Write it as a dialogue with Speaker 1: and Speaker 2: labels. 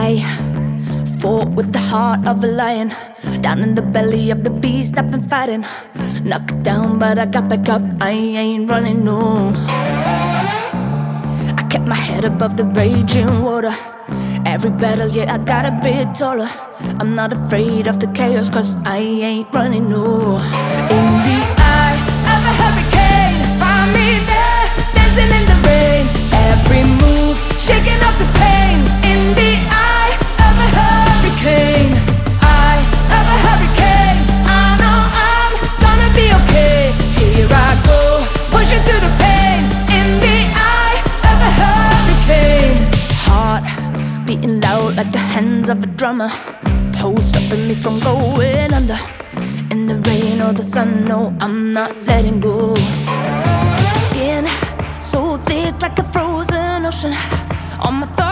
Speaker 1: I fought with the heart of a lion, down in the belly of the beast I've been fighting. Knocked down but I got back up, I ain't running, no. I kept my head above the raging water. Every battle, yeah, I got a bit taller. I'm not afraid of the chaos, cause I ain't running, no. In the eye of a hurricane, find me there, dancing in the rain. Every move, shaking off the pain. In the eye of a hurricane, eye of a hurricane. I know I'm gonna be okay. Here I go, pushing through the pain. In the eye of a hurricane. Heart beating loud like the hands of a drummer, pulse stopping me from going under. In the rain or the sun, no, I'm not letting go. Skin so thick like a frozen ocean, on my